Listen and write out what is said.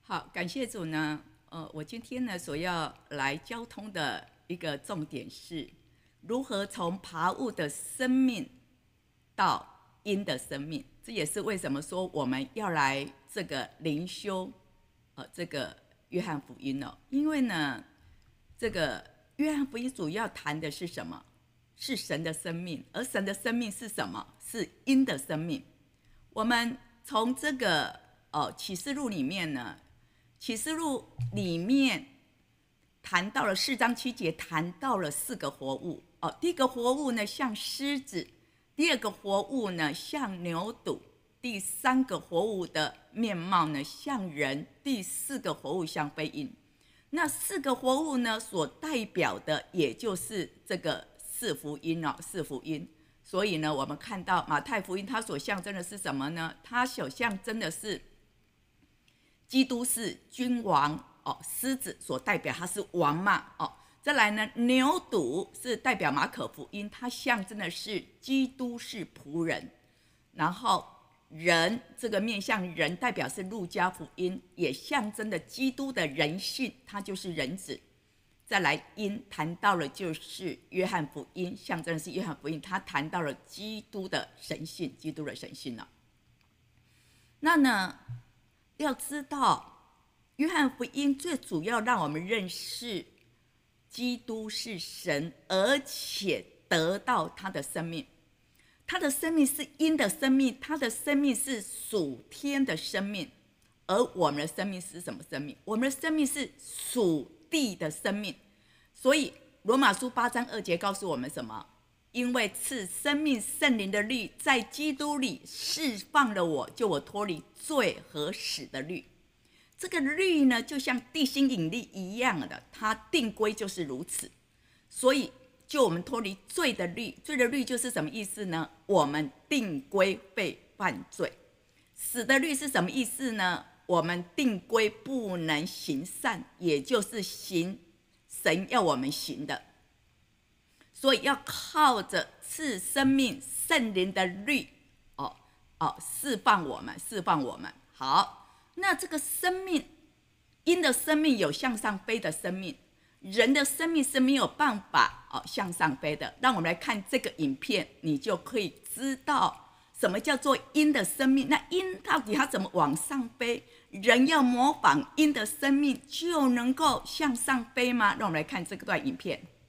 好，感谢主呢。我今天呢所要来交通的一个重点是，如何从爬物的生命到因的生命。这也是为什么说我们要来这个灵修，这个约翰福音哦。因为呢，这个约翰福音主要谈的是什么？是神的生命，而神的生命是什么？是因的生命。我们从这个启示录里面呢，启示录里面谈到了4章7节，谈到了4个活物。第一个活物呢像狮子，第二个活物呢像牛犊，第三个活物的面貌呢像人，第四个活物像飞鹰。那4个活物呢所代表的也就是这个4福音哦，4福音。所以呢，我们看到马太福音它所象征的是什么呢？它所象征的是基督是君王哦，狮子所代表他是王嘛哦。再来呢，牛犊是代表马可福音，它象征的是基督是仆人。然后人这个面向人代表是路加福音，也象征的基督的人性，他就是人子。再来因谈到了就是约翰福音，象征的是约翰福音，他谈到了基督的神性，基督的神性了。那呢，要知道约翰福音最主要让我们认识基督是神，而且得到他的生命。他的生命是因的生命，他的生命是属天的生命。而我们的生命是什么生命？我们的生命是属地的生命。所以罗马书8章2节告诉我们什么？因为赐生命圣灵的律在基督里释放了我，就我脱离罪和死的律。这个律呢，就像地心引力一样的，它定规就是如此。所以就我们脱离罪的律，罪的律就是什么意思呢？我们定规被犯罪。死的律是什么意思呢？我们定规不能行善，也就是行神要我们行的。所以要靠着赐生命圣灵的律释放我们。好，那这个生命，因的生命有向上飞的生命，人的生命是没有办法向上飞的。让我们来看这个影片，你就可以知道什么叫做因的生命。那因到底它怎么往上飞？人要模仿因的生命就能够向上飞吗？让我们来看这段影片。